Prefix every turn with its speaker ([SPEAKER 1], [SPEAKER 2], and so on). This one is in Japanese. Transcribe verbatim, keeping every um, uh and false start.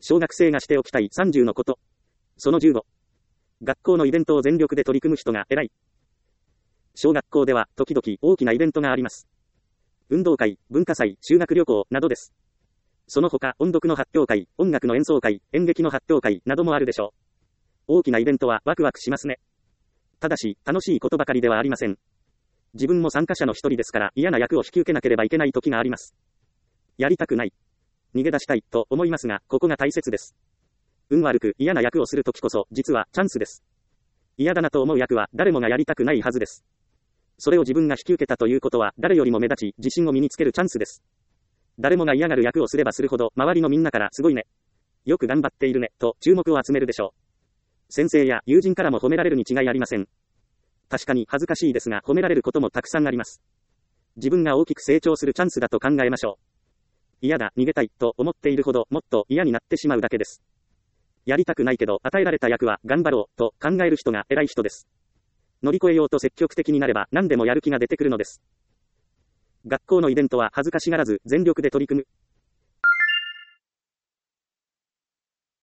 [SPEAKER 1] 小学生がしておきたいさんじゅうのこと。そのじゅうご。学校のイベントを全力で取り組む人が偉い。小学校では時々大きなイベントがあります。運動会、文化祭、修学旅行などです。その他、音読の発表会、音楽の演奏会、演劇の発表会などもあるでしょう。大きなイベントはワクワクしますね。ただし、楽しいことばかりではありません。自分も参加者の一人ですから嫌な役を引き受けなければいけない時があります。やりたくない。逃げ出したいと思いますが、ここが大切です。運悪く嫌な役をする時こそ、実はチャンスです。嫌だなと思う役は誰もがやりたくないはずです。それを自分が引き受けたということは、誰よりも目立ち、自信を身につけるチャンスです。誰もが嫌がる役をすればするほど、周りのみんなから、すごいね。よく頑張っているね、と注目を集めるでしょう。先生や友人からも褒められるに違いありません。確かに恥ずかしいですが、褒められることもたくさんあります。自分が大きく成長するチャンスだと考えましょう。嫌だ、逃げたい、と思っているほど、もっと嫌になってしまうだけです。やりたくないけど、与えられた役は、頑張ろう、と考える人が偉い人です。乗り越えようと積極的になれば、何でもやる気が出てくるのです。学校のイベントは恥ずかしがらず、全力で取り組む。